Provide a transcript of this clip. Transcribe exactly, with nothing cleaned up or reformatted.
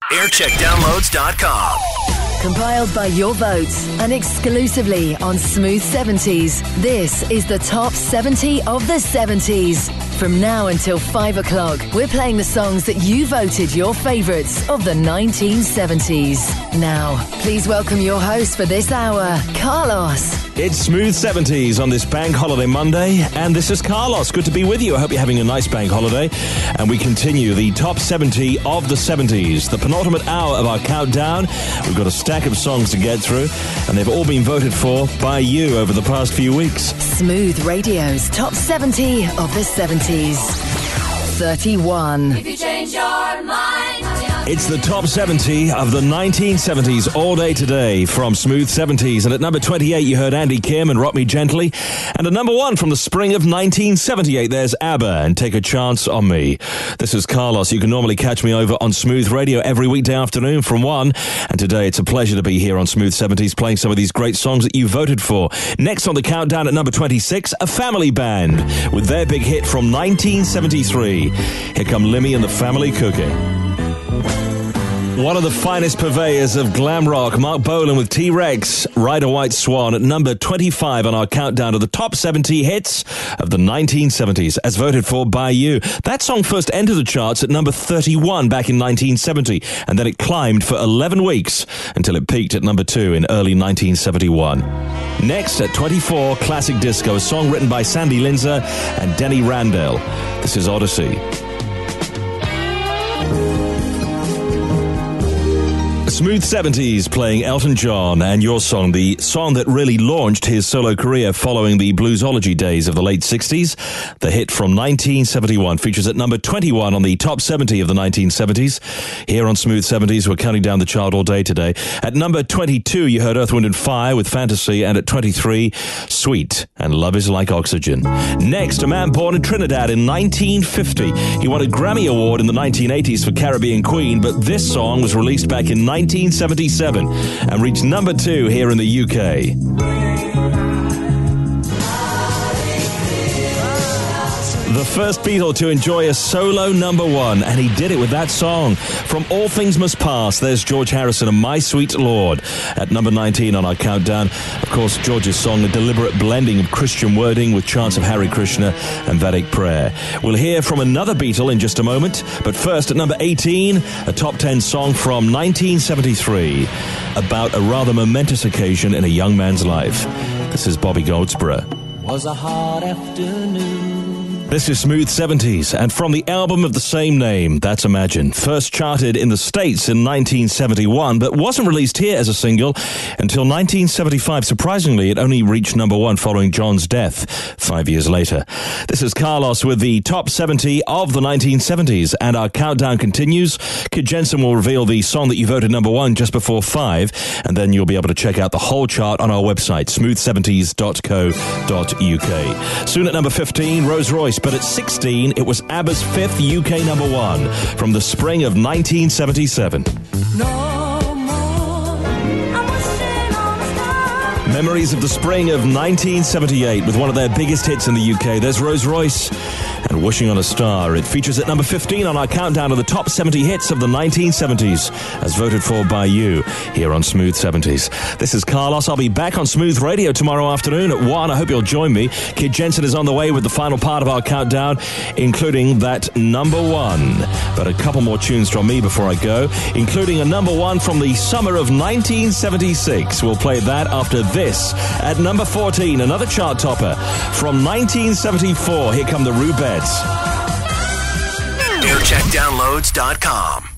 aircheck downloads dot com. Compiled by your votes and exclusively on Smooth seventies, this is the top seventy of the seventies. From now until five o'clock, we're playing the songs that you voted your favourites of the nineteen seventies. Now, please welcome your host for this hour, Carlos. It's Smooth seventies on this Bank Holiday Monday, and this is Carlos. Good to be with you. I hope you're having a nice bank holiday. And we continue the top seventy of the seventies, the penultimate hour of our countdown. We've got a stack of songs to get through, and they've all been voted for by you over the past few weeks. Smooth Radio's top seventy of the seventies. thirty-one. If you change your mind, it's the top seventy of the nineteen seventies all day today from Smooth seventies. And at number twenty-eight, you heard Andy Kim and Rock Me Gently. And at number one from the spring of nineteen seventy-eight, there's ABBA and Take a Chance on Me. This is Carlos. You can normally catch me over on Smooth Radio every weekday afternoon from one. And today it's a pleasure to be here on Smooth seventies playing some of these great songs that you voted for. Next on the countdown at number twenty-six, a family band with their big hit from nineteen seventy-three. Here come Limmy and the Family Cooking. One of the finest purveyors of glam rock, Mark Bolan with T-Rex, Ride a White Swan at number twenty-five on our countdown to the top seventy hits of the nineteen seventies, as voted for by you. That song first entered the charts at number thirty-one back in nineteen seventy, and then it climbed for eleven weeks until it peaked at number two in early nineteen seventy-one. Next at twenty-four, Classic Disco, a song written by Sandy Linzer and Denny Randell. This is Odyssey. Smooth seventies playing Elton John and Your Song, the song that really launched his solo career following the bluesology days of the late sixties. The hit from nineteen seventy-one features at number twenty-one on the top seventy of the nineteen seventies. Here on Smooth seventies, we're counting down the chart all day today. At number twenty-two, you heard Earth, Wind and Fire with Fantasy, and at twenty-three, Sweet and Love is Like Oxygen. Next, a man born in Trinidad in nineteen fifty. He won a Grammy Award in the nineteen eighties for Caribbean Queen, but this song was released back in nineteen seventy-seven and reached number two here in the U K. The first Beatle to enjoy a solo number one, and he did it with that song. From All Things Must Pass, there's George Harrison and My Sweet Lord at number nineteen on our countdown. Of course, George's song, a deliberate blending of Christian wording with chants of Hare Krishna and Vedic prayer. We'll hear from another Beatle in just a moment, but first at number eighteen, a top ten song from nineteen seventy-three about a rather momentous occasion in a young man's life. This is Bobby Goldsboro. Was a hot afternoon. This is Smooth seventies, and from the album of the same name, that's Imagine. First charted in the States in nineteen seventy-one, but wasn't released here as a single until nineteen seventy-five. Surprisingly, it only reached number one following John's death five years later. This is Carlos with the top seventy of the nineteen seventies, and our countdown continues. Kid Jensen will reveal the song that you voted number one just before five, and then you'll be able to check out the whole chart on our website, smooth seventies dot co dot U K. Soon at number fifteen, Rose Royce. But at sixteen, it was ABBA's fifth U K number one from the spring of nineteen seventy-seven. no more. I'm wishing on a star. Memories of the spring of nineteen seventy-eight with one of their biggest hits in the U K. There's Rose Royce and Wishing on a Star. It features at number fifteen on our countdown of the top seventy hits of the nineteen seventies, as voted for by you here on Smooth seventies. This is Carlos. I'll be back on Smooth Radio tomorrow afternoon at one. I hope you'll join me. Kid Jensen is on the way with the final part of our countdown, including that number one. But a couple more tunes from me before I go, including a number one from the summer of nineteen seventy-six. We'll play that after this. At number fourteen, another chart topper from nineteen seventy-four. Here come the Rubettes. aircheck downloads dot com.